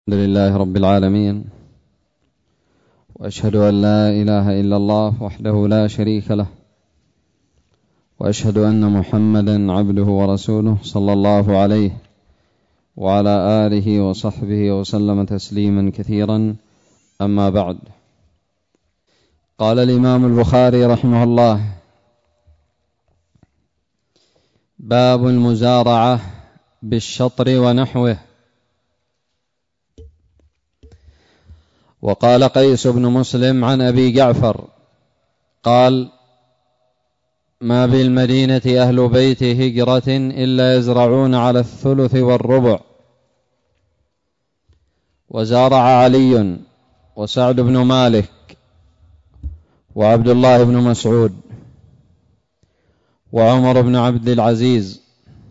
الحمد لله رب العالمين، وأشهد أن لا إله إلا الله وحده لا شريك له، وأشهد أن محمدا عبده ورسوله صلى الله عليه وعلى آله وصحبه وسلم تسليما كثيرا. أما بعد، قال الإمام البخاري رحمه الله: باب المزارعة بالشطر ونحوه. وقال قيس بن مسلم عن أبي جعفر قال: ما بالمدينة أهل بيت هجرة إلا يزرعون على الثلث والربع. وزارع علي وسعد بن مالك وعبد الله بن مسعود وعمر بن عبد العزيز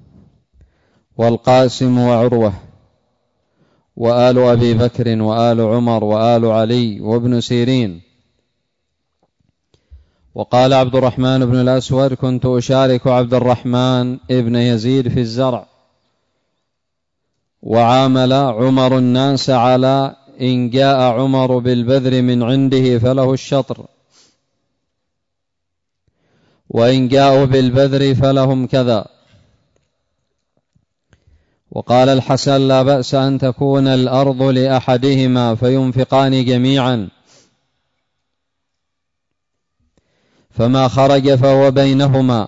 والقاسم وعروة وآل أبي بكر وآل عمر وآل علي وابن سيرين. وقال عبد الرحمن بن الأسود: كنت أشارك عبد الرحمن ابن يزيد في الزرع، وعامل عمر الناس على إن جاء عمر بالبذر من عنده فله الشطر، وإن جاءوا بالبذر فلهم كذا. وقال الحسن: لا بأس أن تكون الأرض لأحدهما فينفقان جميعا، فما خرج فهو بينهما.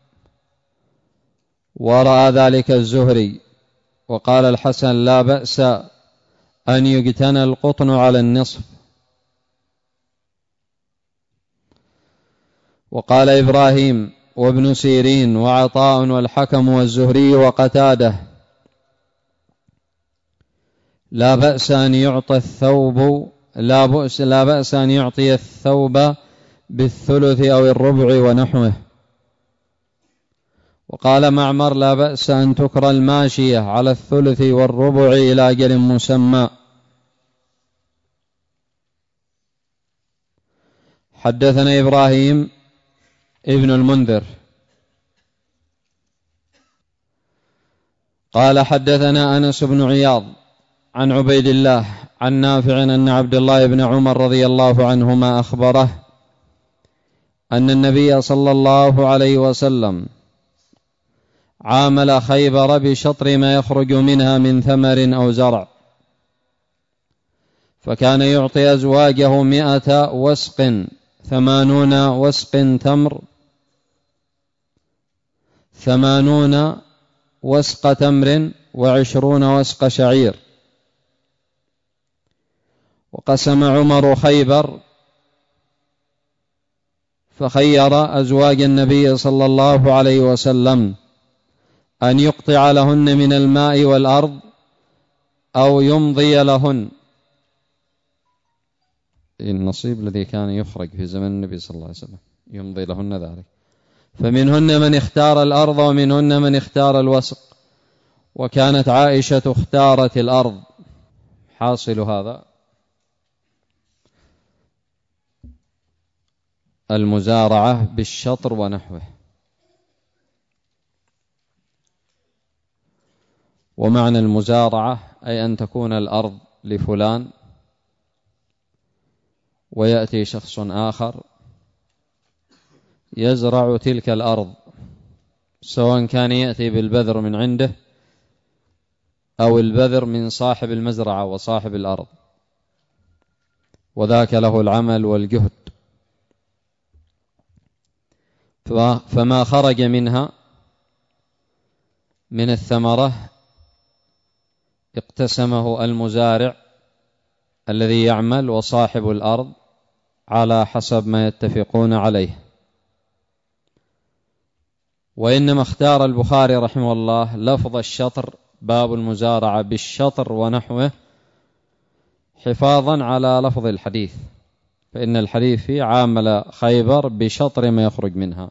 ورأى ذلك الزهري. وقال الحسن: لا بأس أن يجتنى القطن على النصف. وقال إبراهيم وابن سيرين وعطاء والحكم والزهري وقتاده: لا بأس أن يعطي الثوب بالثلث أو الربع ونحوه. وقال معمر: لا بأس أن تكرى الماشية على الثلث والربع إلى أجل مسمى. حدثنا إبراهيم ابن المنذر قال: حدثنا أنس بن عياض عن عبيد الله عن نافع أن عبد الله بن عمر رضي الله عنهما أخبره أن النبي صلى الله عليه وسلم عامل خيبر بشطر ما يخرج منها من ثمر أو زرع، فكان يعطي أزواجه 100 وسق، 80 وسق تمر، 80 وسق تمر، 20 وسق شعير. وقسم عمر خيبر فخير أزواج النبي صلى الله عليه وسلم أن يقطع لهن من الماء والأرض أو يمضي لهن. النصيب الذي كان يخرج في زمن النبي صلى الله عليه وسلم يمضي لهن ذلك، فمنهن من اختار الأرض ومنهن من اختار الوسق، وكانت عائشة اختارت الأرض. حاصل هذا المزارعة بالشطر ونحوه. ومعنى المزارعة أي أن تكون الأرض لفلان ويأتي شخص آخر يزرع تلك الأرض، سواء كان يأتي بالبذر من عنده أو البذر من صاحب المزرعة وصاحب الأرض، وذاك له العمل والجهد. فما خرج منها من الثمرة اقتسمه المزارع الذي يعمل وصاحب الأرض على حسب ما يتفقون عليه. وإنما اختار البخاري رحمه الله لفظ الشطر، باب المزارعة بالشطر ونحوه، حفاظا على لفظ الحديث، فإن الحديث فيه عامل خيبر بشطر ما يخرج منها.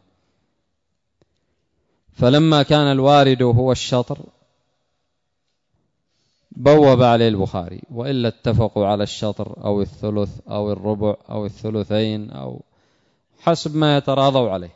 فلما كان الوارد هو الشطر بوب عليه البخاري، وإلا اتفقوا على الشطر أو الثلث أو الربع أو الثلثين أو حسب ما يتراضوا عليه.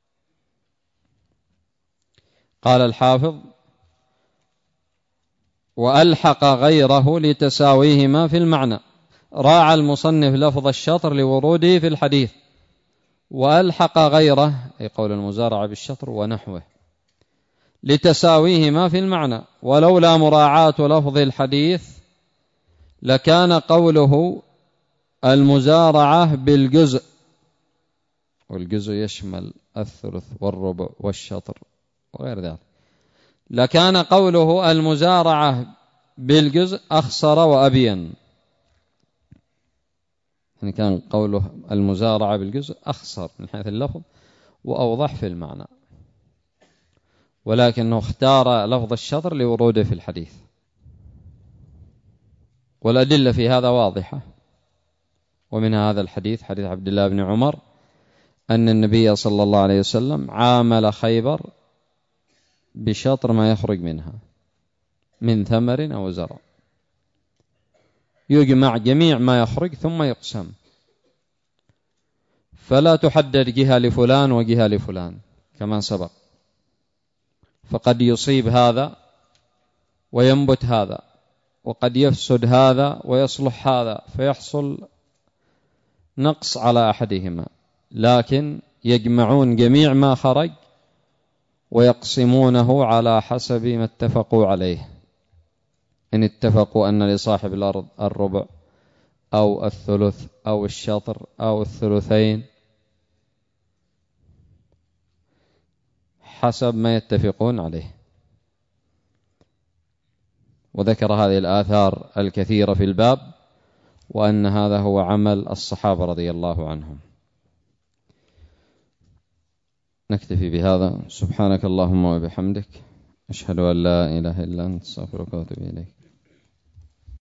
قال الحافظ: وألحق غيره لتساويهما في المعنى. راعى المصنف لفظ الشطر لوروده في الحديث، وألحق غيره أي قول المزارعة بالشطر ونحوه لتساويهما في المعنى. ولولا مراعاة لفظ الحديث لكان قوله المزارعة بالجزء، والجزء يشمل الثلث والربع والشطر وغير ذلك، لكان قوله المزارعة بالجزء أخصر وأبين. يعني كان قوله المزارعة بالجزء أخصر من حيث اللفظ وأوضح في المعنى، ولكنه اختار لفظ الشطر لوروده في الحديث. والأدلة في هذا واضحة، ومن هذا الحديث حديث عبد الله بن عمر أن النبي صلى الله عليه وسلم عامل خيبر بشطر ما يخرج منها من ثمر أو زرع، يجمع جميع ما يخرج ثم يقسم، فلا تحدد جهة لفلان وجهة لفلان كما سبق، فقد يصيب هذا وينبت هذا، وقد يفسد هذا ويصلح هذا، فيحصل نقص على أحدهما، لكن يجمعون جميع ما خرج ويقسمونه على حسب ما اتفقوا عليه. إن اتفقوا أن لصاحب الأرض الربع أو الثلث أو الشطر أو الثلثين حسب ما يتفقون عليه. وذكر هذه الآثار الكثيرة في الباب، وأن هذا هو عمل الصحابة رضي الله عنهم. نكتفي بهذا. سبحانك اللهم وبحمدك، أشهد أن لا إله إلا أنت، أستغفرك وأتوب إليك.